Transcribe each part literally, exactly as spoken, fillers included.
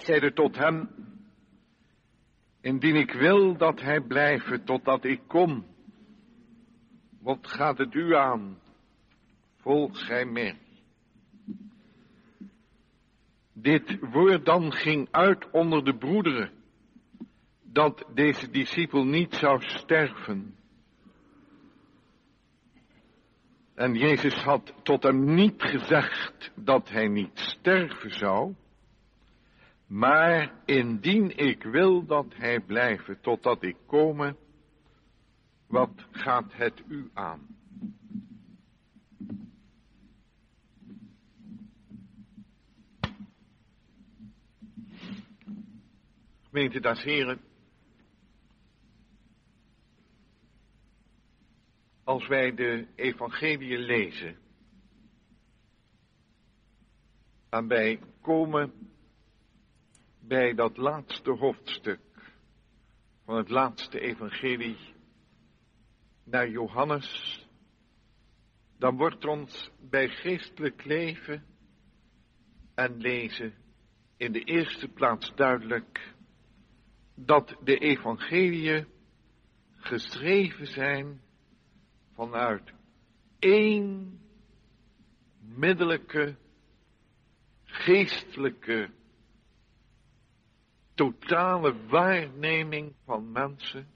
zeide tot hem: indien ik wil dat hij blijven totdat ik kom, wat gaat het u aan? Volg gij mij. Dit woord dan ging uit onder de broederen, dat deze discipel niet zou sterven. En Jezus had tot hem niet gezegd dat hij niet sterven zou, maar indien ik wil dat hij blijven totdat ik kome, wat gaat het u aan? Gemeente des Heren, als wij de evangelie lezen en wij komen bij dat laatste hoofdstuk van het laatste evangelie naar Johannes, dan wordt ons bij geestelijk leven en lezen in de eerste plaats duidelijk dat de evangeliën geschreven zijn vanuit één middelijke, geestelijke, totale waarneming van mensen.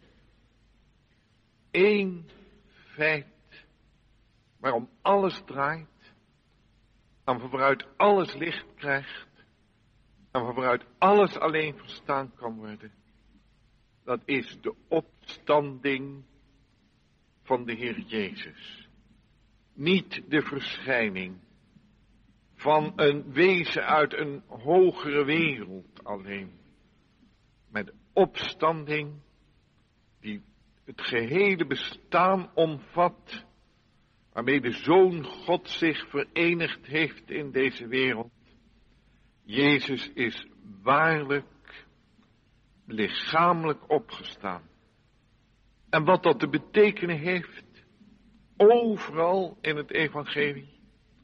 Eén feit waarom alles draait en van waaruit alles licht krijgt en van waaruit alles alleen verstaan kan worden. Dat is de opstanding van de Heer Jezus. Niet de verschijning van een wezen uit een hogere wereld alleen. Maar de opstanding die het gehele bestaan omvat, waarmee de Zoon God zich verenigd heeft in deze wereld. Jezus is waarlijk lichamelijk opgestaan. En wat dat te betekenen heeft, overal in het evangelie,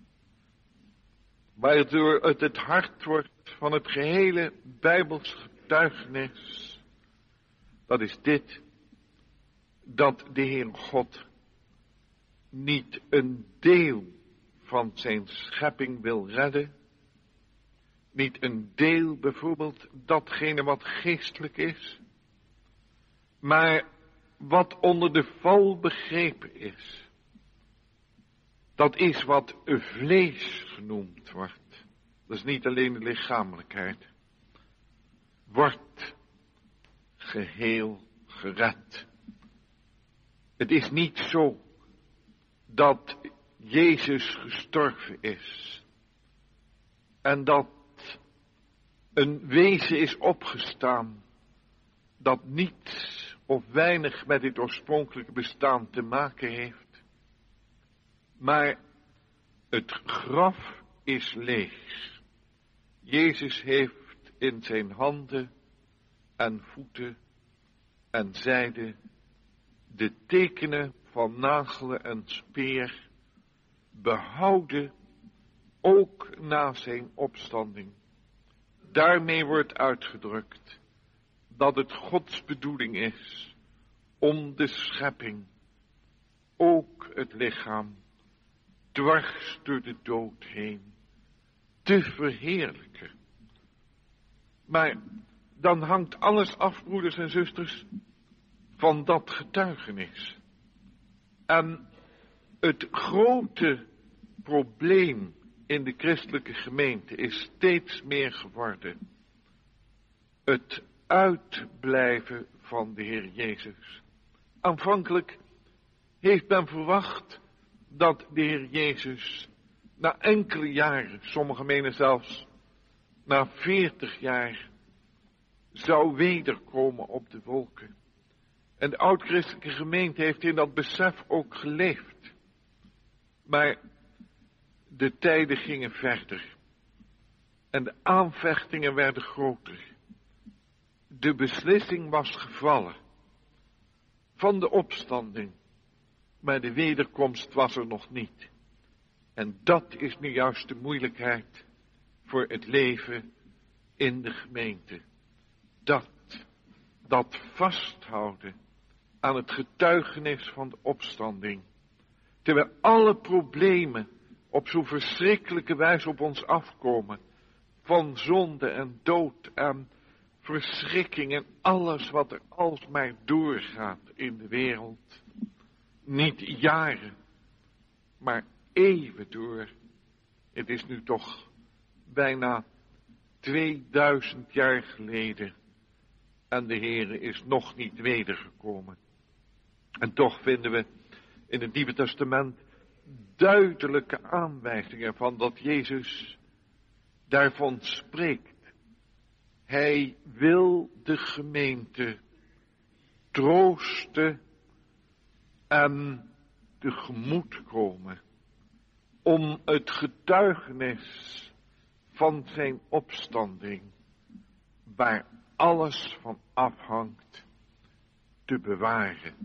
waardoor het het hart wordt van het gehele Bijbels getuigenis, dat is dit, dat de Heer God niet een deel van zijn schepping wil redden, niet een deel bijvoorbeeld datgene wat geestelijk is, maar wat onder de val begrepen is. Dat is wat vlees genoemd wordt. Dat is niet alleen de lichamelijkheid. Wordt geheel gered. Het is niet zo dat Jezus gestorven is en dat een wezen is opgestaan dat niets of weinig met dit oorspronkelijke bestaan te maken heeft. Maar het graf is leeg. Jezus heeft in zijn handen en voeten en zijde de tekenen van nagelen en speer behouden, ook na zijn opstanding. Daarmee wordt uitgedrukt dat het Gods bedoeling is om de schepping, ook het lichaam, dwars door de dood heen, te verheerlijken. Maar dan hangt alles af, broeders en zusters, van dat getuigenis. En het grote probleem in de christelijke gemeente is steeds meer geworden het uitblijven van de Heer Jezus. Aanvankelijk heeft men verwacht dat de Heer Jezus na enkele jaren, sommigen menen zelfs na veertig jaar, zou wederkomen op de wolken. En de oud-christelijke gemeente heeft in dat besef ook geleefd. Maar de tijden gingen verder. En de aanvechtingen werden groter. De beslissing was gevallen van de opstanding. Maar de wederkomst was er nog niet. En dat is nu juist de moeilijkheid voor het leven in de gemeente. Dat, dat vasthouden aan het getuigenis van de opstanding. Terwijl alle problemen op zo'n verschrikkelijke wijze op ons afkomen. Van zonde en dood en verschrikking en alles wat er alsmaar doorgaat in de wereld. Niet jaren, maar eeuwen door. Het is nu toch bijna tweeduizend jaar geleden. En de Heere is nog niet wedergekomen. En toch vinden we in het Nieuwe Testament duidelijke aanwijzingen van dat Jezus daarvan spreekt. Hij wil de gemeente troosten en tegemoetkomen om het getuigenis van zijn opstanding, waar alles van afhangt, te bewaren.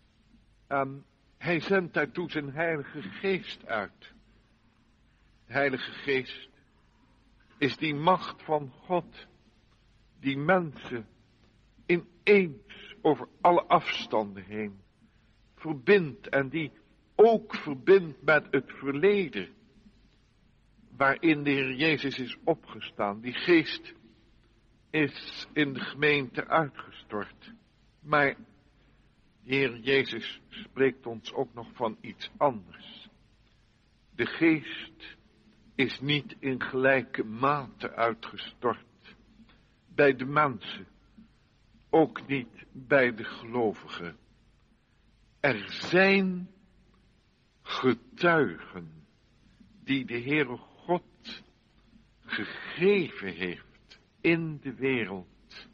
En hij zendt daartoe zijn Heilige Geest uit. De Heilige Geest is die macht van God, die mensen ineens over alle afstanden heen verbindt en die ook verbindt met het verleden, waarin de Heer Jezus is opgestaan. Die geest is in de gemeente uitgestort. Maar de Heer Jezus spreekt ons ook nog van iets anders. De geest is niet in gelijke mate uitgestort bij de mensen, ook niet bij de gelovigen. Er zijn getuigen die de Heere God gegeven heeft in de wereld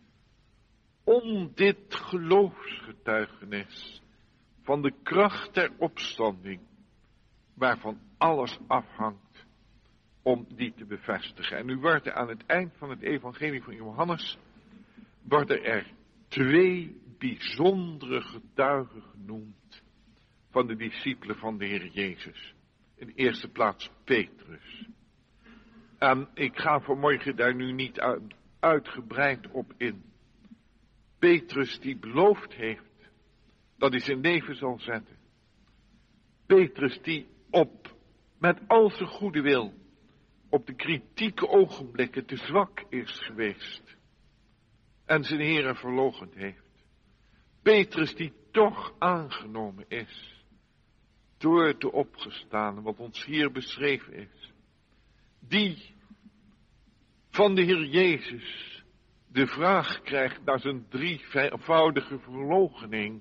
om dit geloofsgetuigenis van de kracht der opstanding, waarvan alles afhangt, om die te bevestigen. En nu wordt er aan het eind van het evangelie van Johannes, worden er twee bijzondere getuigen genoemd van de discipelen van de Heer Jezus. In de eerste plaats Petrus. En ik ga vanmorgen daar nu niet uitgebreid op in. Petrus die beloofd heeft dat hij zijn leven zal zetten. Petrus die op, met al zijn goede wil, op de kritieke ogenblikken te zwak is geweest. En zijn Heere verloochend heeft. Petrus die toch aangenomen is door de opgestane, wat ons hier beschreven is. Die van de Heer Jezus de vraag krijgt naar zijn drievoudige verloochening.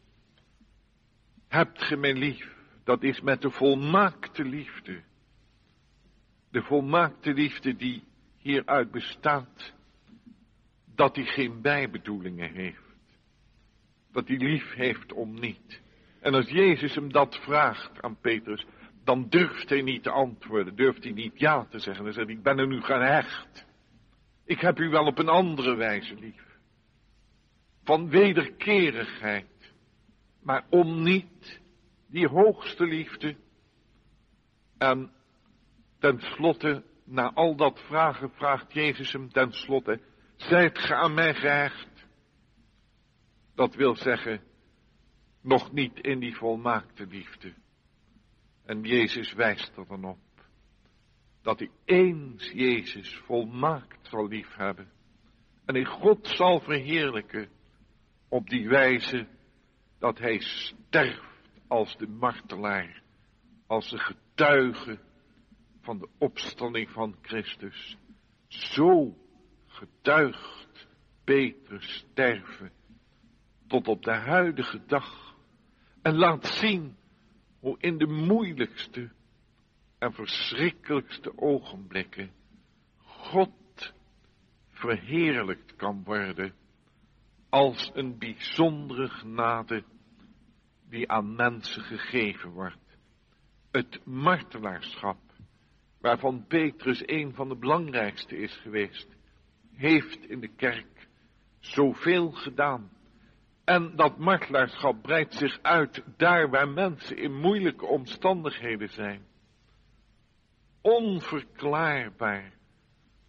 Hebt ge mij lief? Dat is met de volmaakte liefde. De volmaakte liefde die hieruit bestaat, dat hij geen bijbedoelingen heeft. Dat hij lief heeft om niet. En als Jezus hem dat vraagt aan Petrus, dan durft hij niet te antwoorden, durft hij niet ja te zeggen. Dan zegt hij, ik ben er nu gehecht. Ik heb u wel op een andere wijze lief. Van wederkerigheid. Maar om niet die hoogste liefde. En tenslotte, na al dat vragen, vraagt Jezus hem tenslotte, zijt ge aan mij gehecht? Dat wil zeggen, nog niet in die volmaakte liefde. En Jezus wijst er dan op. Dat hij eens Jezus volmaakt zal liefhebben. En hij God zal verheerlijken op die wijze dat hij sterft als de martelaar. Als de getuige van de opstanding van Christus. Zo getuigt Petrus sterven tot op de huidige dag. En laat zien hoe in de moeilijkste en verschrikkelijkste ogenblikken God verheerlijkt kan worden als een bijzondere genade die aan mensen gegeven wordt. Het martelaarschap, waarvan Petrus een van de belangrijkste is geweest, heeft in de kerk zoveel gedaan. En dat martelaarschap breidt zich uit daar waar mensen in moeilijke omstandigheden zijn. Onverklaarbaar.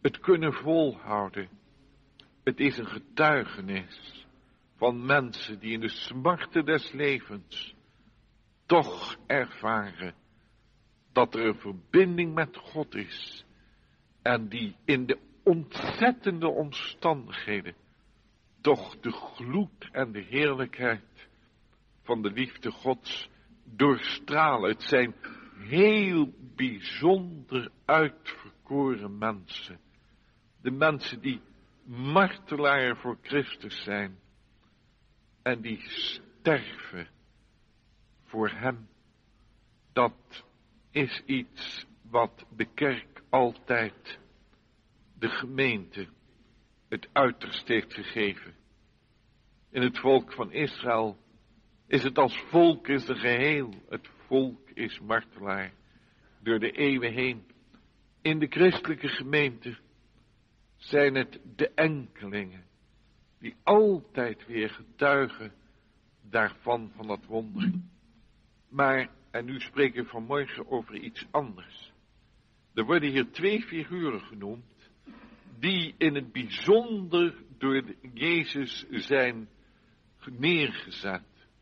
het kunnen volhouden. Het is een getuigenis van mensen die in de smarten des levens toch ervaren dat er een verbinding met God is. En die in de ontzettende omstandigheden toch de gloed en de heerlijkheid van de liefde Gods doorstralen. Het zijn heel bijzonder uitverkoren mensen. De mensen die martelaar voor Christus zijn. En die sterven voor hem. Dat is iets wat de kerk altijd, de gemeente, het uiterste heeft gegeven. In het volk van Israël is het als volk is een geheel. Het volk is martelaar door de eeuwen heen. In de christelijke gemeente zijn het de enkelingen die altijd weer getuigen daarvan, van dat wonder. Maar, en nu spreken we vanmorgen over iets anders. Er worden hier twee figuren genoemd die in het bijzonder door Jezus zijn neergezet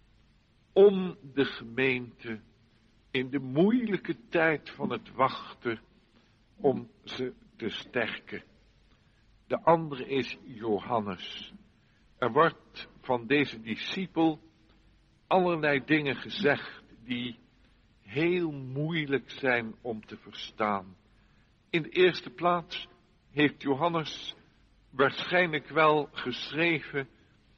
om de gemeente in de moeilijke tijd van het wachten om ze te sterken. De andere is Johannes. Er wordt van deze discipel allerlei dingen gezegd die heel moeilijk zijn om te verstaan. In de eerste plaats heeft Johannes waarschijnlijk wel geschreven,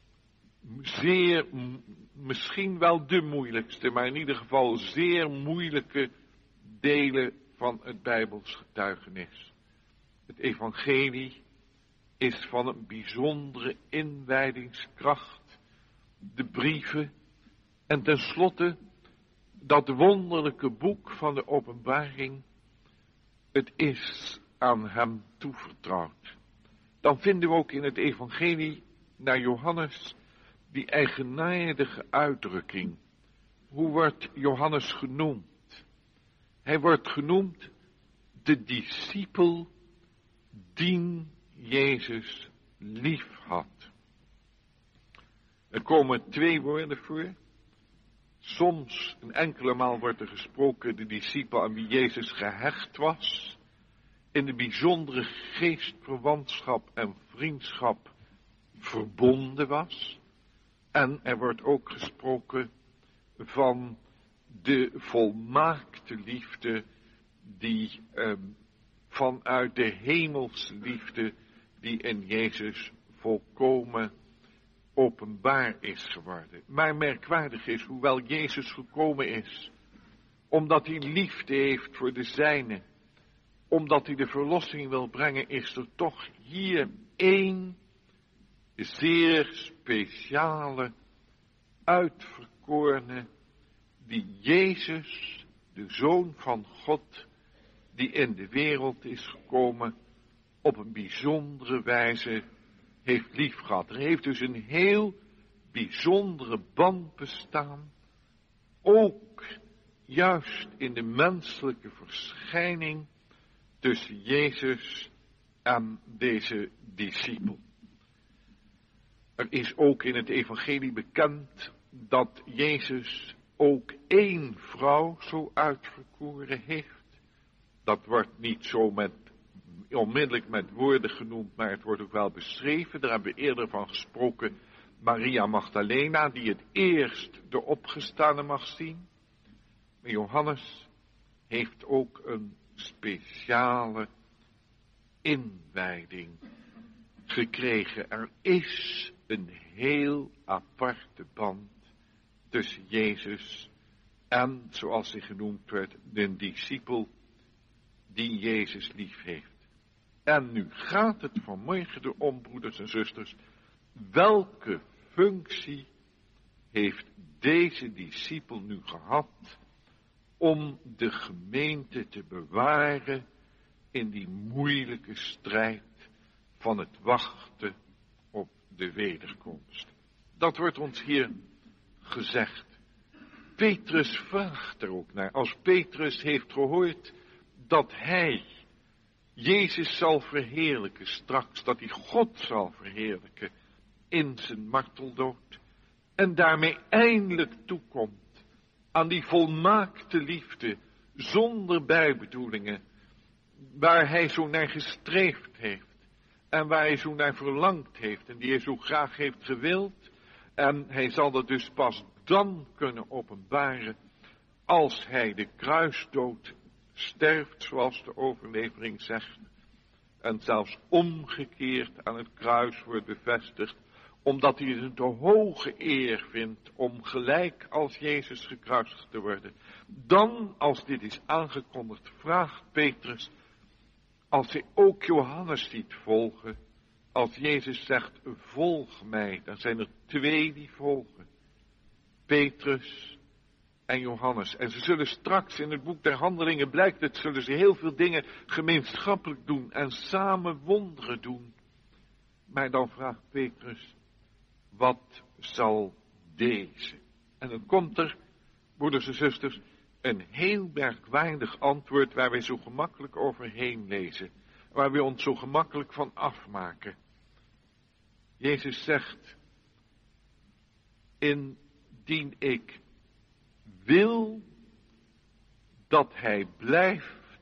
zeer, misschien wel de moeilijkste, maar in ieder geval zeer moeilijke delen van het Bijbels getuigenis. Het evangelie is van een bijzondere inwijdingskracht. De brieven en tenslotte dat wonderlijke boek van de openbaring. Het is aan hem toevertrouwd. Dan vinden we ook in het evangelie naar Johannes die eigenaardige uitdrukking. Hoe wordt Johannes genoemd? Hij wordt genoemd de discipel dien Jezus lief had. Er komen twee woorden voor. Soms, een enkele maal wordt er gesproken de discipel aan wie Jezus gehecht was. In de bijzondere geestverwantschap en vriendschap verbonden was. En er wordt ook gesproken van de volmaakte liefde die eh, vanuit de hemelse liefde die in Jezus volkomen openbaar is geworden. Maar merkwaardig is, hoewel Jezus gekomen is, omdat hij liefde heeft voor de zijnen, omdat hij de verlossing wil brengen, is er toch hier één zeer speciale, uitverkorene, die Jezus, de Zoon van God, die in de wereld is gekomen, op een bijzondere wijze heeft liefgehad. Er heeft dus een heel bijzondere band bestaan, ook juist in de menselijke verschijning tussen Jezus en deze discipel. Er is ook in het evangelie bekend dat Jezus ook één vrouw zo uitverkoren heeft. Dat wordt niet zo met, onmiddellijk met woorden genoemd, maar het wordt ook wel beschreven. Daar hebben we eerder van gesproken. Maria Magdalena, die het eerst de opgestane mag zien. Maar Johannes heeft ook een speciale inwijding gekregen. Er is een heel aparte band tussen Jezus en, zoals hij genoemd werd, de discipel die Jezus lief heeft. En nu gaat het vanmorgen erom, broeders en zusters, welke functie heeft deze discipel nu gehad om de gemeente te bewaren in die moeilijke strijd van het wachten op de wederkomst. Dat wordt ons hier gezegd. Petrus vraagt er ook naar. Als Petrus heeft gehoord dat hij Jezus zal verheerlijken straks, dat hij God zal verheerlijken in zijn marteldood. En daarmee eindelijk toekomt aan die volmaakte liefde, zonder bijbedoelingen, waar hij zo naar gestreefd heeft. En waar hij zo naar verlangd heeft en die hij zo graag heeft gewild. En hij zal dat dus pas dan kunnen openbaren als hij de kruisdood sterft, zoals de overlevering zegt. En zelfs omgekeerd aan het kruis wordt bevestigd, omdat hij het een hoge eer vindt om gelijk als Jezus gekruisigd te worden. Dan, als dit is aangekondigd, vraagt Petrus, als hij ook Johannes ziet volgen, als Jezus zegt, volg mij, dan zijn er twee die volgen. Petrus en Johannes. En ze zullen straks in het boek der Handelingen, blijkt het, zullen ze heel veel dingen gemeenschappelijk doen en samen wonderen doen. Maar dan vraagt Petrus, wat zal deze? En dan komt er, broeders en zusters, een heel merkwaardig antwoord waar wij zo gemakkelijk overheen lezen. Waar we ons zo gemakkelijk van afmaken. Jezus zegt, indien ik wil dat hij blijft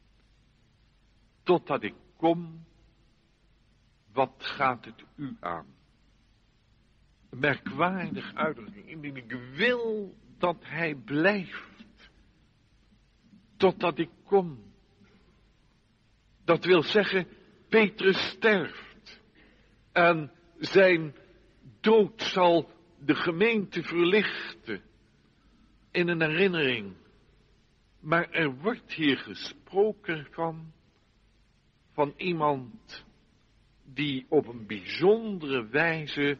totdat ik kom, wat gaat het u aan? Een merkwaardige uitdrukking. Indien ik wil dat hij blijft totdat ik kom. Dat wil zeggen, Petrus sterft en zijn dood zal de gemeente verlichten in een herinnering. Maar er wordt hier gesproken van, van iemand die op een bijzondere wijze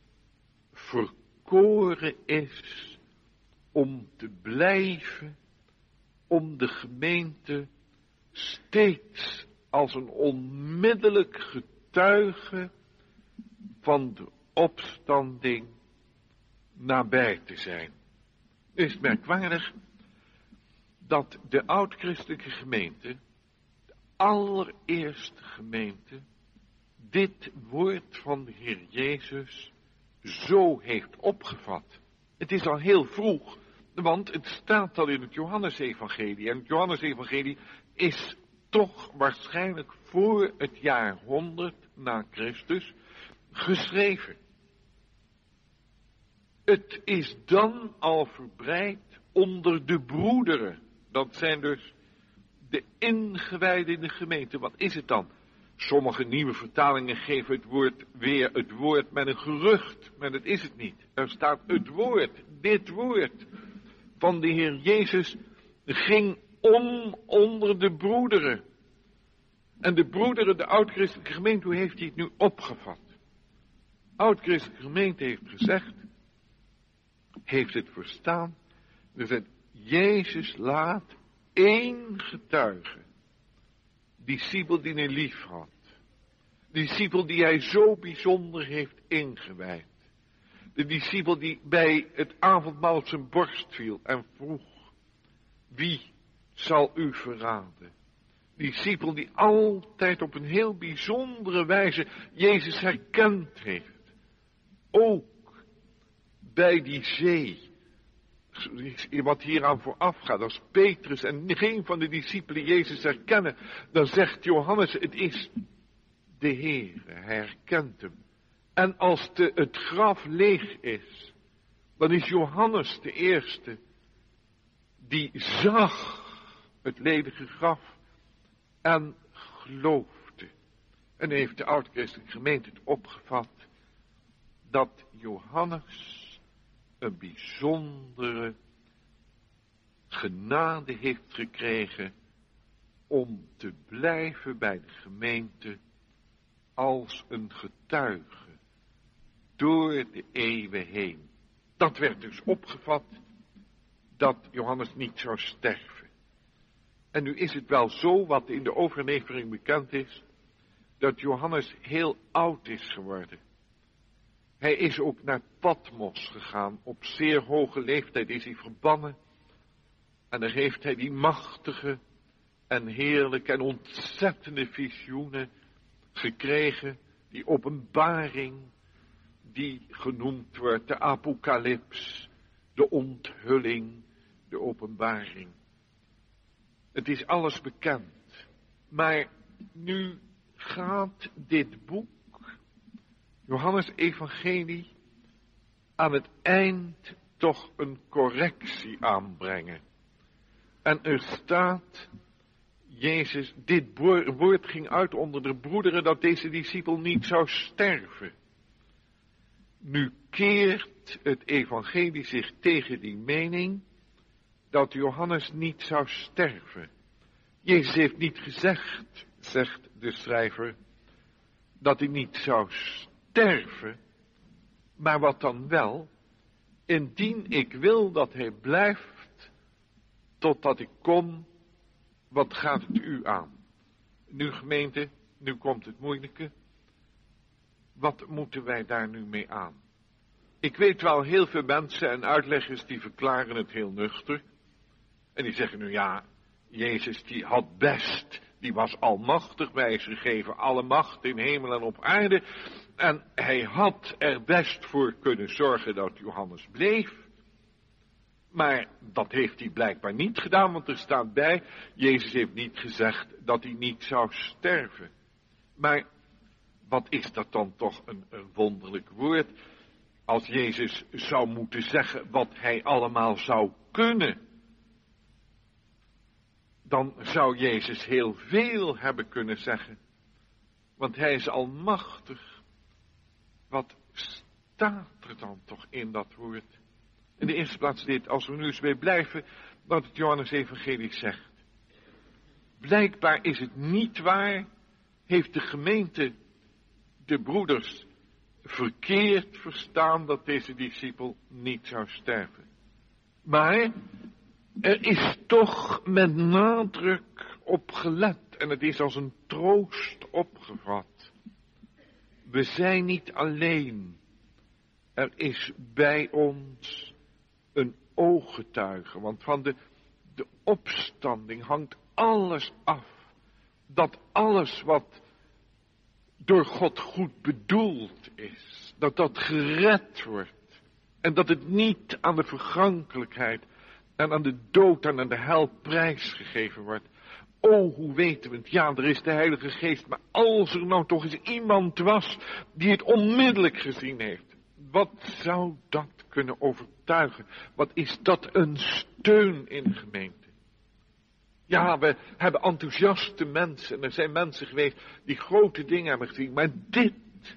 verkoren is om te blijven, om de gemeente steeds als een onmiddellijk getuige van de opstanding nabij te zijn. Het is merkwaardig dat de oud-christelijke gemeente, de allereerste gemeente, dit woord van de Heer Jezus zo heeft opgevat. Het is al heel vroeg, want het staat al in het Johannesevangelie. En het Johannesevangelie is toch waarschijnlijk voor het jaar honderd na Christus geschreven. Het is dan al verbreid onder de broederen. Dat zijn dus de ingewijden in de gemeente. Wat is het dan? Sommige nieuwe vertalingen geven het woord weer het woord met een gerucht. Maar dat is het niet. Er staat het woord, dit woord van de Heer Jezus ging om onder de broederen. En de broederen, de oud-christelijke gemeente, hoe heeft hij het nu opgevat? De oud-christelijke gemeente heeft gezegd, heeft het verstaan, dat Jezus laat één getuige, discipel die hij lief had, discipel die hij zo bijzonder heeft ingewijd, de discipel die bij het avondmaal op zijn borst viel en vroeg, wie zal u verraden? Discipel die altijd op een heel bijzondere wijze Jezus herkend heeft. Ook bij die zee. Wat hieraan vooraf gaat, als Petrus en geen van de discipelen Jezus herkennen, dan zegt Johannes, het is de Heer, hij herkent hem. En als de, het graf leeg is, dan is Johannes de eerste die zag het ledige graf en geloofde. En heeft de oud-christelijke gemeente het opgevat dat Johannes een bijzondere genade heeft gekregen om te blijven bij de gemeente als een getuige door de eeuwen heen. Dat werd dus opgevat dat Johannes niet zou sterven. En nu is het wel zo, wat in de overlevering bekend is, dat Johannes heel oud is geworden. Hij is ook naar Patmos gegaan. Op zeer hoge leeftijd is hij verbannen. En daar heeft hij die machtige en heerlijke en ontzettende visioenen gekregen. Die openbaring die genoemd wordt de apocalyps, de onthulling, de openbaring. Het is alles bekend. Maar nu gaat dit boek, Johannes Evangelie, aan het eind toch een correctie aanbrengen. En er staat, Jezus, dit woord ging uit onder de broederen dat deze discipel niet zou sterven. Nu keert het evangelie zich tegen die mening dat Johannes niet zou sterven. Jezus heeft niet gezegd, zegt de schrijver, dat hij niet zou sterven, maar wat dan wel, indien ik wil dat hij blijft totdat ik kom, wat gaat het u aan? Nu gemeente, nu komt het moeilijke. Wat moeten wij daar nu mee aan? Ik weet wel heel veel mensen en uitleggers die verklaren het heel nuchter. En die zeggen nu ja, Jezus die had best, die was almachtig wijsgegeven, alle macht in hemel en op aarde. En hij had er best voor kunnen zorgen dat Johannes bleef. Maar dat heeft hij blijkbaar niet gedaan, want er staat bij, Jezus heeft niet gezegd dat hij niet zou sterven. Maar wat is dat dan toch een, een wonderlijk woord, als Jezus zou moeten zeggen wat hij allemaal zou kunnen. Dan zou Jezus heel veel hebben kunnen zeggen, want hij is almachtig. Wat staat er dan toch in dat woord? In de eerste plaats dit, als we nu eens weer blijven wat het Johannes Evangelie zegt. Blijkbaar is het niet waar, heeft de gemeente, de broeders, verkeerd verstaan dat deze discipel niet zou sterven. Maar er is toch met nadruk op gelet en het is als een troost opgevat. We zijn niet alleen, er is bij ons een ooggetuige, want van de, de opstanding hangt alles af. Dat alles wat door God goed bedoeld is, dat dat gered wordt. En dat het niet aan de vergankelijkheid en aan de dood en aan de hel prijsgegeven wordt. O, hoe weten we het? Ja, er is de Heilige Geest, maar als er nou toch eens iemand was die het onmiddellijk gezien heeft. Wat zou dat kunnen overtuigen? Wat is dat een steun in de gemeente? Ja, we hebben enthousiaste mensen. En er zijn mensen geweest die grote dingen hebben gezien. Maar dit,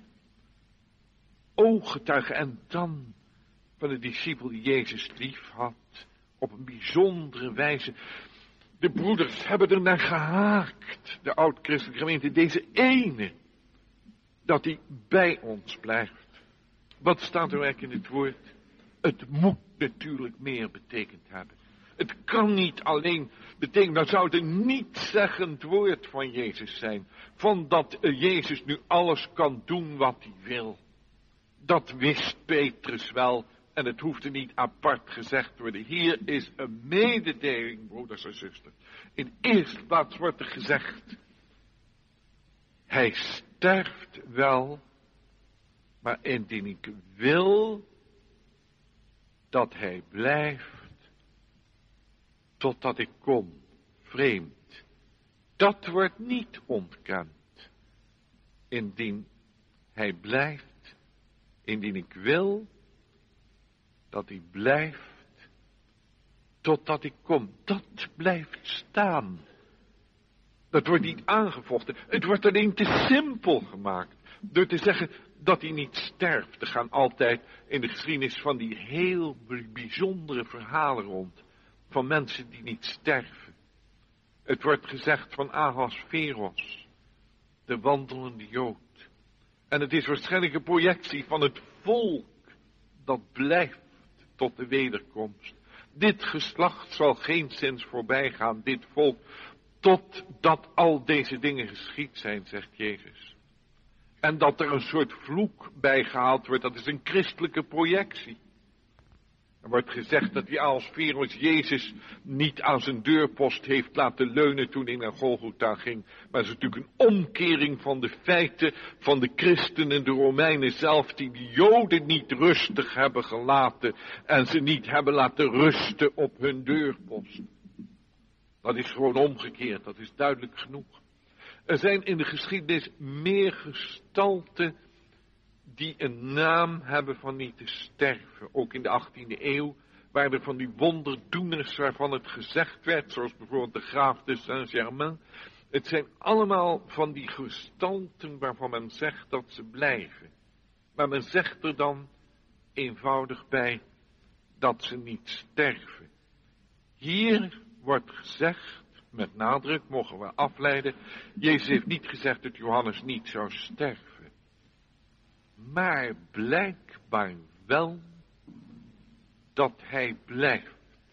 ooggetuigen en dan van de discipel die Jezus lief had. Op een bijzondere wijze. De broeders hebben er naar gehaakt. De oud-christelijke gemeente. Deze ene. Dat hij bij ons blijft. Wat staat er eigenlijk in het woord? Het moet natuurlijk meer betekend hebben. Het kan niet alleen betekenen, dan zou het een niet-zeggend woord van Jezus zijn. Van dat Jezus nu alles kan doen wat hij wil. Dat wist Petrus wel en het hoefde niet apart gezegd te worden. Hier is een mededeling, broeders en zusters. In eerste plaats wordt er gezegd, hij sterft wel, maar indien ik wil dat hij blijft totdat ik kom, vreemd. Dat wordt niet ontkend. Indien hij blijft, indien ik wil dat hij blijft totdat ik kom. Dat blijft staan. Dat wordt niet aangevochten. Het wordt alleen te simpel gemaakt. Door te zeggen dat hij niet sterft. Er gaan altijd in de geschiedenis van die heel bijzondere verhalen rond. Van mensen die niet sterven. Het wordt gezegd van Ahasveros. De wandelende Jood. En het is waarschijnlijk een projectie van het volk. Dat blijft tot de wederkomst. Dit geslacht zal geenszins voorbij gaan. Dit volk. Totdat al deze dingen geschied zijn, zegt Jezus. En dat er een soort vloek bij gehaald wordt, dat is een christelijke projectie. Er wordt gezegd dat die Alsferus Jezus niet aan zijn deurpost heeft laten leunen toen hij naar Golgotha ging. Maar het is natuurlijk een omkering van de feiten van de christenen, de Romeinen zelf, die de Joden niet rustig hebben gelaten en ze niet hebben laten rusten op hun deurpost. Dat is gewoon omgekeerd, dat is duidelijk genoeg. Er zijn in de geschiedenis meer gestalten die een naam hebben van niet te sterven. Ook in de achttiende eeuw waren er van die wonderdoeners waarvan het gezegd werd, zoals bijvoorbeeld de graaf de Saint-Germain. Het zijn allemaal van die gestalten waarvan men zegt dat ze blijven. Maar men zegt er dan eenvoudig bij dat ze niet sterven. Hier wordt gezegd, met nadruk mogen we afleiden, Jezus heeft niet gezegd dat Johannes niet zou sterven. Maar blijkbaar wel dat hij blijft.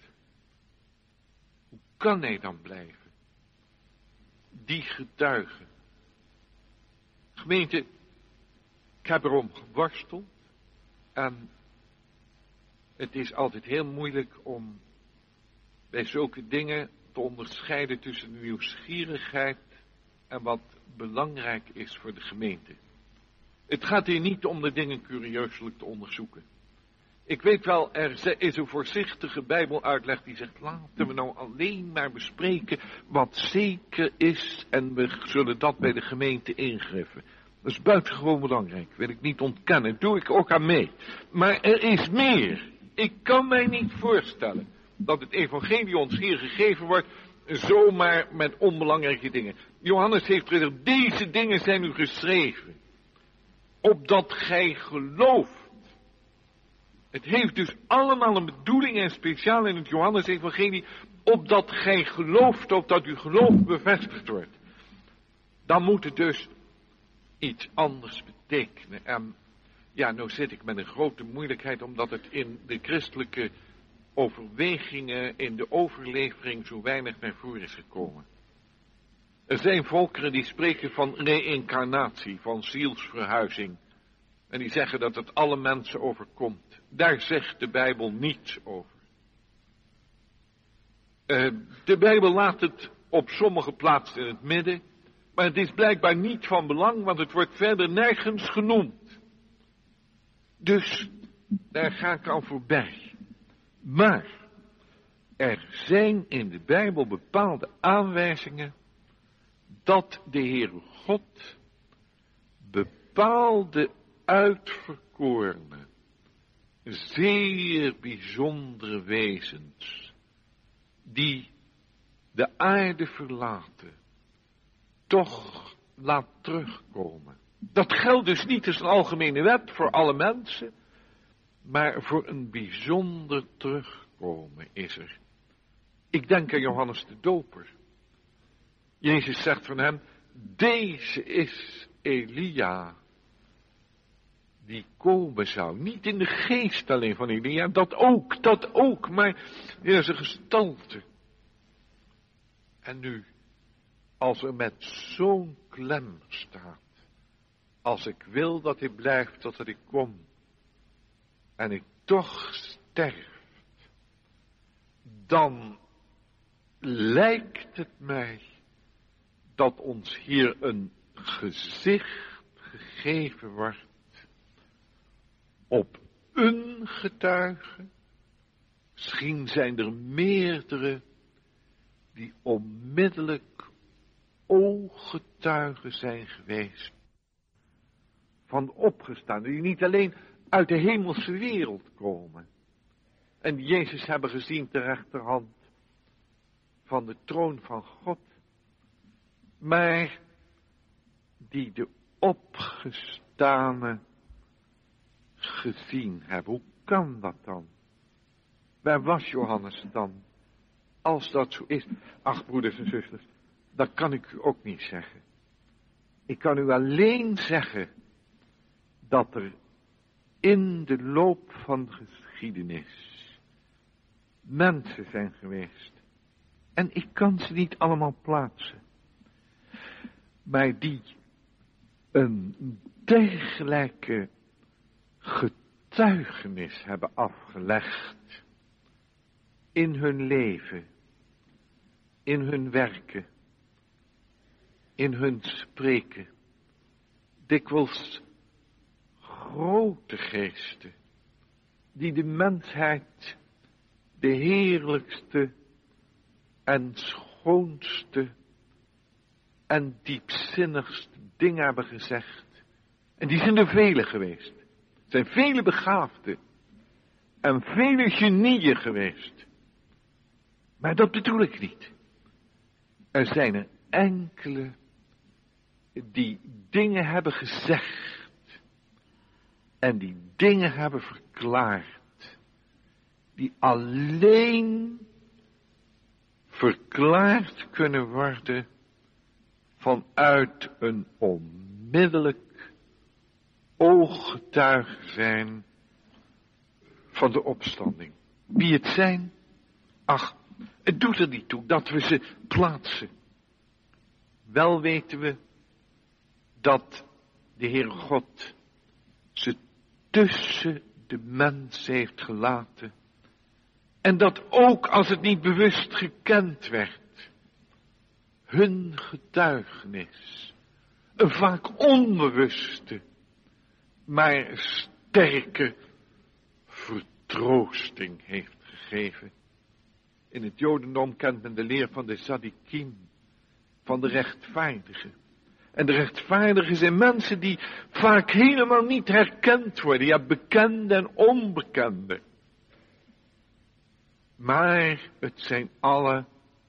Hoe kan hij dan blijven? Die getuige. Gemeente, ik heb erom geworsteld en het is altijd heel moeilijk om bij zulke dingen te onderscheiden tussen nieuwsgierigheid en wat belangrijk is voor de gemeente. Het gaat hier niet om de dingen curieuselijk te onderzoeken. Ik weet wel, er is een voorzichtige bijbeluitleg die zegt, laten we nou alleen maar bespreken wat zeker is en we zullen dat bij de gemeente ingriffen. Dat is buitengewoon belangrijk, wil ik niet ontkennen, doe ik ook aan mee. Maar er is meer. Ik kan mij niet voorstellen dat het evangelie ons hier gegeven wordt zomaar met onbelangrijke dingen. Johannes heeft gezegd, deze dingen zijn u geschreven, opdat gij gelooft. Het heeft dus allemaal een bedoeling en speciaal in het Johannes-evangelie, opdat gij gelooft, opdat uw geloof bevestigd wordt. Dan moet het dus iets anders betekenen. En ja, nou zit ik met een grote moeilijkheid, omdat het in de christelijke overwegingen, in de overlevering zo weinig naar voren is gekomen. Er zijn volkeren die spreken van reïncarnatie, van zielsverhuizing. En die zeggen dat het alle mensen overkomt. Daar zegt de Bijbel niets over. Uh, de Bijbel laat het op sommige plaatsen in het midden. Maar het is blijkbaar niet van belang, want het wordt verder nergens genoemd. Dus daar ga ik al voorbij. Maar er zijn in de Bijbel bepaalde aanwijzingen dat de Heere God bepaalde uitverkorene, zeer bijzondere wezens, die de aarde verlaten, toch laat terugkomen. Dat geldt dus niet als een algemene wet voor alle mensen, maar voor een bijzonder terugkomen is er. Ik denk aan Johannes de Doper. Jezus zegt van hem, deze is Elia, die komen zou. Niet in de geest alleen van Elia, dat ook, dat ook, maar in zijn gestalte. En nu, als er met zo'n klem staat, als ik wil dat hij blijft totdat ik kom, en ik toch sterf, dan lijkt het mij dat ons hier een gezicht gegeven wordt op een getuige. Misschien zijn er meerdere die onmiddellijk ooggetuigen zijn geweest van opgestaan, die niet alleen uit de hemelse wereld komen en die Jezus hebben gezien ter rechterhand van de troon van God, maar die de opgestane gezien hebben. Hoe kan dat dan? Waar was Johannes dan? Als dat zo is, ach broeders en zusters, dat kan ik u ook niet zeggen. Ik kan u alleen zeggen dat er in de loop van de geschiedenis mensen zijn geweest. En ik kan ze niet allemaal plaatsen. Maar die een dergelijke getuigenis hebben afgelegd in hun leven, in hun werken, in hun spreken, dikwijls grote geesten, die de mensheid de heerlijkste en schoonste en diepzinnigste dingen hebben gezegd. En die zijn er vele geweest. Er zijn vele begaafden en vele genieën geweest. Maar dat bedoel ik niet. Er zijn er enkele die dingen hebben gezegd en die dingen hebben verklaard, die alleen verklaard kunnen worden vanuit een onmiddellijk ooggetuige zijn van de opstanding. Wie het zijn? Ach, het doet er niet toe dat we ze plaatsen. Wel weten we dat de Heere God ze tussen de mens heeft gelaten. En dat ook als het niet bewust gekend werd, hun getuigenis een vaak onbewuste, maar sterke vertroosting heeft gegeven. In het Jodendom kent men de leer van de Tzaddikim, van de rechtvaardigen. En de rechtvaardigen zijn mensen die vaak helemaal niet herkend worden. Ja, bekende en onbekende. Maar het zijn alle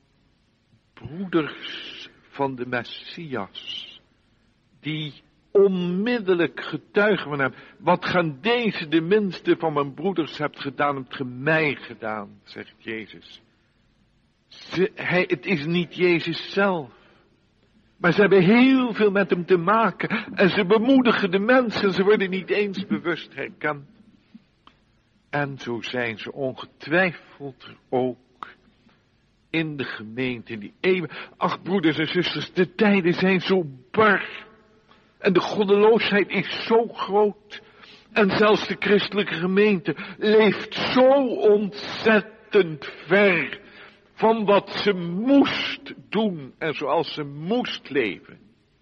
broeders van de Messias. Die onmiddellijk getuigen van hem. Wat gaan deze de minste van mijn broeders hebt gedaan, hebt ge mij gedaan, zegt Jezus. Ze, hij, het is niet Jezus zelf. Maar ze hebben heel veel met hem te maken. En ze bemoedigen de mensen. Ze worden niet eens bewust herkend. En zo zijn ze ongetwijfeld ook in de gemeente, in die eeuwen. Ach, broeders en zusters, de tijden zijn zo bar. En de goddeloosheid is zo groot. En zelfs de christelijke gemeente leeft zo ontzettend ver van wat ze moest doen en zoals ze moest leven.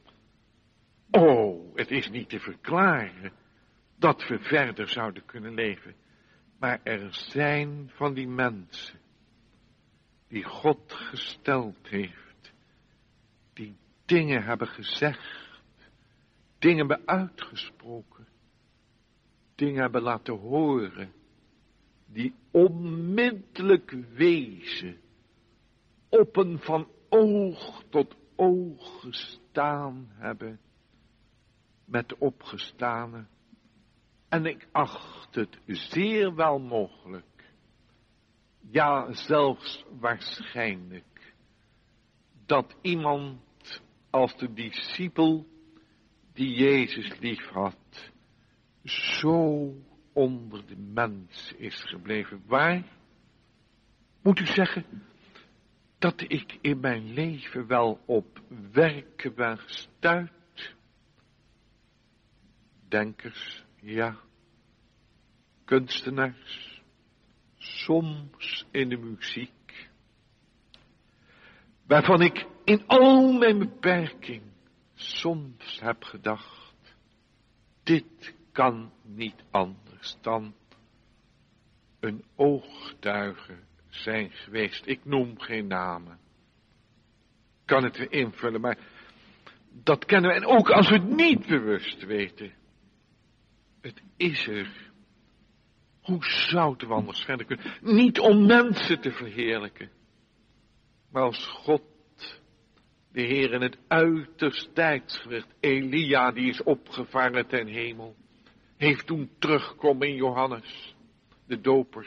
Oh, het is niet te verklaren dat we verder zouden kunnen leven. Maar er zijn van die mensen die God gesteld heeft, die dingen hebben gezegd, dingen hebben uitgesproken, dingen hebben laten horen, die onmiddellijk wezen op een van oog tot oog gestaan hebben met de opgestane. En ik acht het zeer wel mogelijk, ja zelfs waarschijnlijk, dat iemand als de discipel die Jezus lief had, zo onder de mens is gebleven. Waar? Moet u zeggen dat ik in mijn leven wel op werken ben gestuit? Denkers, ja. Kunstenaars, soms in de muziek, waarvan ik in al mijn beperking soms heb gedacht, dit kan niet anders dan een ooggetuige zijn geweest. Ik noem geen namen. Kan het weer invullen, maar dat kennen we. En ook als we het niet bewust weten. Het is er. Hoe zouden we anders verder kunnen? Niet om mensen te verheerlijken. Maar als God, de Heer in het uiterst tijdsgericht, Elia die is opgevaren ten hemel, heeft toen teruggekomen in Johannes, de doper.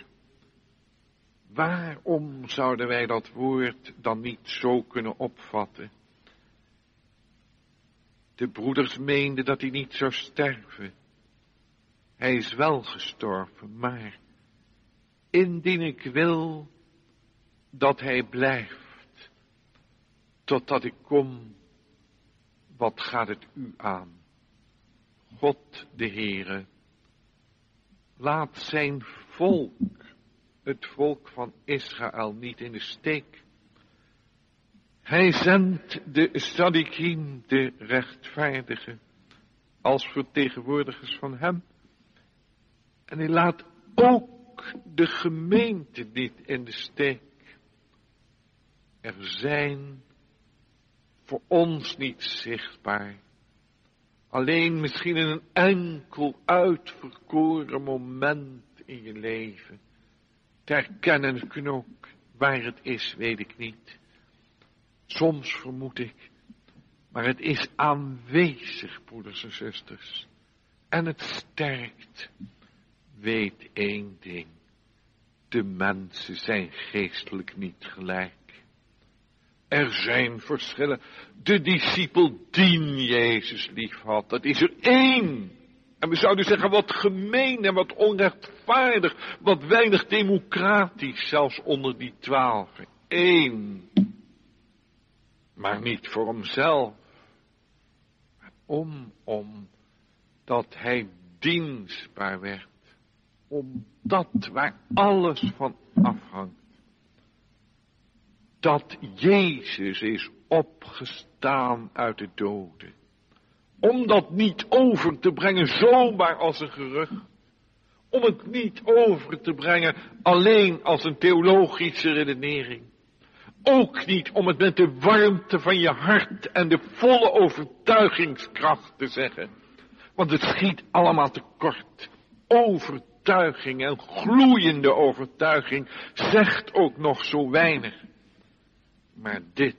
Waarom zouden wij dat woord dan niet zo kunnen opvatten? De broeders meenden dat hij niet zou sterven. Hij is wel gestorven, maar indien ik wil dat hij blijft, totdat ik kom, wat gaat het u aan? God de Heere laat zijn volk, het volk van Israël, niet in de steek. Hij zendt de Sadikim, de rechtvaardigen, als vertegenwoordigers van hem. En hij laat ook de gemeente niet in de steek. Er zijn voor ons niet zichtbaar, alleen misschien in een enkel uitverkoren moment in je leven. Te herkennen kunnen ook, waar het is, weet ik niet. Soms vermoed ik, maar het is aanwezig, broeders en zusters. En het sterkt. Weet één ding. De mensen zijn geestelijk niet gelijk. Er zijn verschillen. De discipel die Jezus lief had, dat is er één. En we zouden zeggen wat gemeen en wat onrechtvaardig, wat weinig democratisch, zelfs onder die twaalf. Eén. Maar niet voor hemzelf. Maar om, om, dat hij dienstbaar werd. Om dat waar alles van afhangt. Dat Jezus is opgestaan uit de doden. Om dat niet over te brengen zomaar als een gerucht. Om het niet over te brengen alleen als een theologische redenering. Ook niet om het met de warmte van je hart en de volle overtuigingskracht te zeggen. Want het schiet allemaal tekort. Overtuiging en gloeiende overtuiging zegt ook nog zo weinig. Maar dit,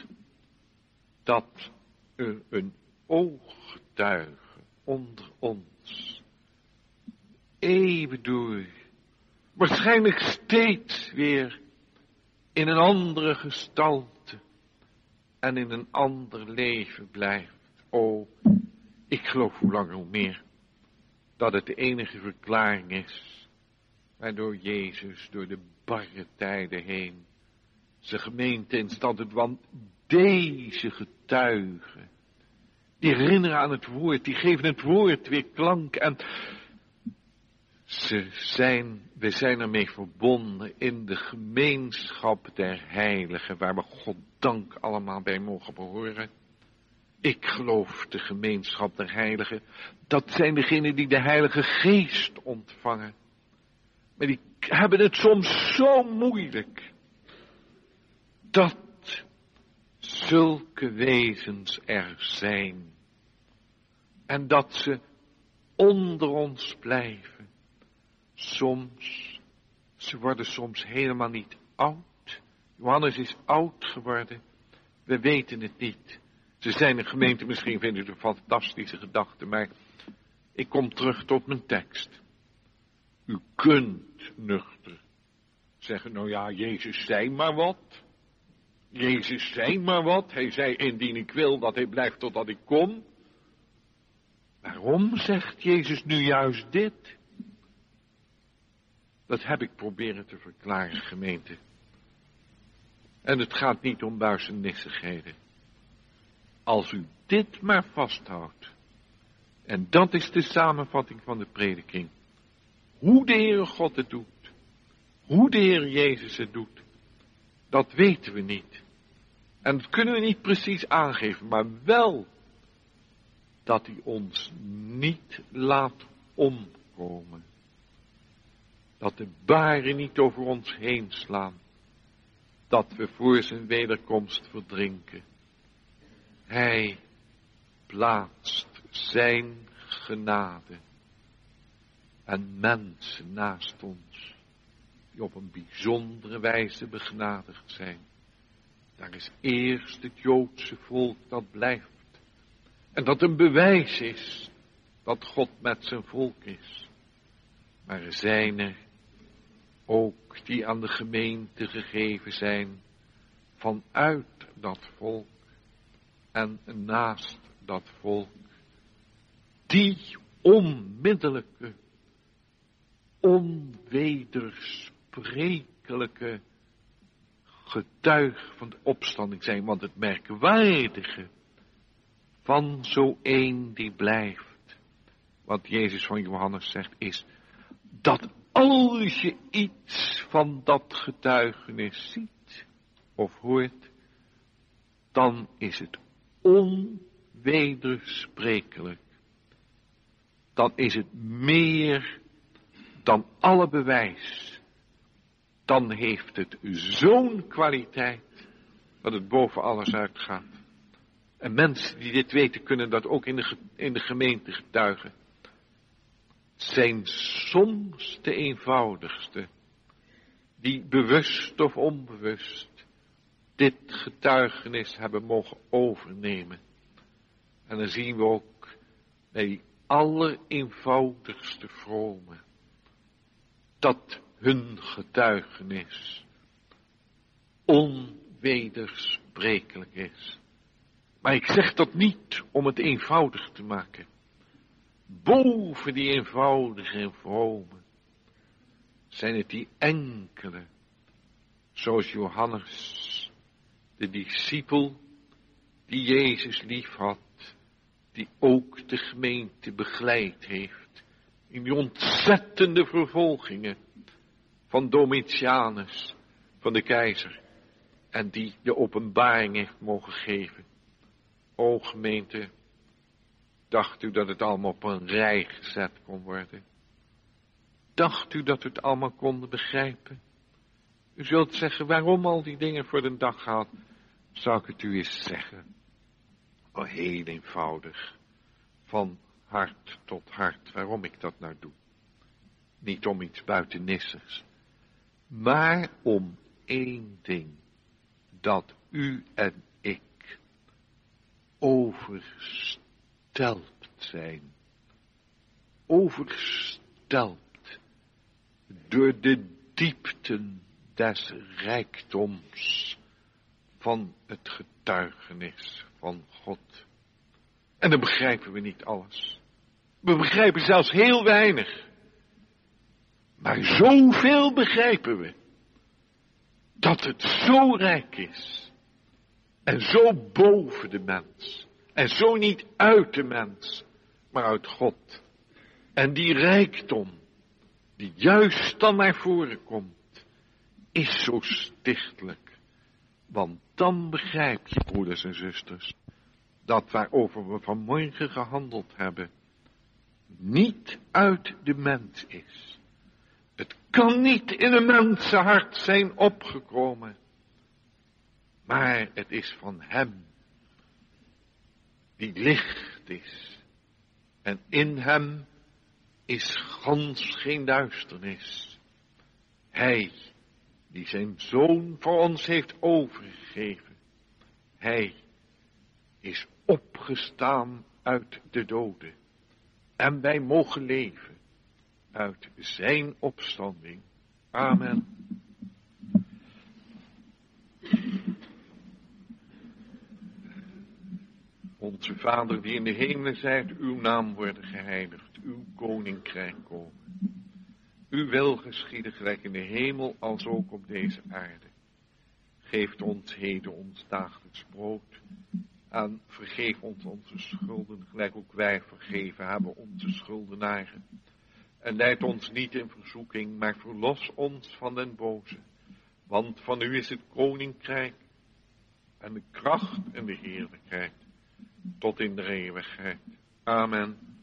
dat er een ooggetuige onder ons, eeuwen door, waarschijnlijk steeds weer in een andere gestalte en in een ander leven blijft. O, ik geloof hoe langer hoe meer dat het de enige verklaring is waardoor Jezus door de barre tijden heen zijn gemeente in stand doet. Want deze getuigen, die herinneren aan het woord, die geven het woord weer klank en ze zijn, we zijn ermee verbonden in de gemeenschap der heiligen, waar we God dank allemaal bij mogen behoren. Ik geloof de gemeenschap der heiligen, dat zijn degenen die de Heilige Geest ontvangen. Maar die hebben het soms zo moeilijk, dat zulke wezens er zijn. En dat ze onder ons blijven. Soms, ze worden soms helemaal niet oud. Johannes is oud geworden. We weten het niet. Ze zijn een gemeente, misschien vinden ze een fantastische gedachte, maar ik kom terug tot mijn tekst. U kunt nuchter zeggen, nou ja, Jezus zei maar wat. Jezus zei maar wat. Hij zei, indien ik wil dat hij blijft totdat ik kom. Waarom zegt Jezus nu juist dit? Dat heb ik proberen te verklaren, gemeente. En het gaat niet om buizennissigheden. Als u dit maar vasthoudt. En dat is de samenvatting van de prediking. Hoe de Heere God het doet. Hoe de Heer Jezus het doet. Dat weten we niet. En dat kunnen we niet precies aangeven. Maar wel dat hij ons niet laat omkomen. Dat de baren niet over ons heen slaan. Dat we voor zijn wederkomst verdrinken. Hij plaatst zijn genade en mensen naast ons, die op een bijzondere wijze begenadigd zijn. Daar is eerst het Joodse volk dat blijft. En dat een bewijs is dat God met zijn volk is. Maar er zijn er ook die aan de gemeente gegeven zijn vanuit dat volk en naast dat volk. Die onmiddellijke, onwedersprekelijke getuig van de opstanding zijn. Want het merkwaardige van zo een die blijft, wat Jezus van Johannes zegt, is dat als je iets van dat getuigenis ziet of hoort, dan is het onwedersprekelijk. Dan is het meer dan alle bewijs. Dan heeft het zo'n kwaliteit dat het boven alles uitgaat. En mensen die dit weten kunnen dat ook in de, in de gemeente getuigen. Zijn soms de eenvoudigste, die bewust of onbewust dit getuigenis hebben mogen overnemen. En dan zien we ook bij die allereenvoudigste vromen, dat hun getuigenis onwedersprekelijk is. Maar ik zeg dat niet om het eenvoudig te maken. Boven die eenvoudige en vrome zijn het die enkele, zoals Johannes, de discipel die Jezus lief had, die ook de gemeente begeleid heeft in die ontzettende vervolgingen van Domitianus, van de keizer, en die de openbaring heeft mogen geven. O gemeente, dacht u dat het allemaal op een rij gezet kon worden? Dacht u dat u het allemaal konden begrijpen? U zult zeggen, waarom al die dingen voor de dag gehaald? Zou ik het u eens zeggen? Oh, heel eenvoudig. Van hart tot hart, waarom ik dat nou doe. Niet om iets buitenissers. Maar om één ding. Dat u en ik overstelpt zijn. Overstelpt door de diepten des rijkdoms van het getuigenis van God. En dan begrijpen we niet alles. We begrijpen zelfs heel weinig. Maar zoveel begrijpen we. Dat het zo rijk is. En zo boven de mens. En zo niet uit de mens, maar uit God. En die rijkdom, die juist dan naar voren komt, is zo stichtelijk. Want dan begrijp je, broeders en zusters, dat waarover we vanmorgen gehandeld hebben, niet uit de mens is. Het kan niet in een mensenhart zijn opgekomen. Maar het is van hem, die licht is. En in hem is gans geen duisternis. Hij, die zijn zoon voor ons heeft overgegeven. Hij is opgestaan uit de doden. En wij mogen leven uit zijn opstanding. Amen. Onze Vader die in de hemelen zijt, uw naam worden geheiligd, uw koninkrijk komen. Uw wil geschieden gelijk in de hemel als ook op deze aarde. Geeft ons heden ons dagelijks brood. En vergeef ons onze schulden, gelijk ook wij vergeven hebben onze schuldenaren. En leid ons niet in verzoeking, maar verlos ons van den boze. Want van u is het koninkrijk en de kracht en de heerlijkheid tot in de eeuwigheid. Amen.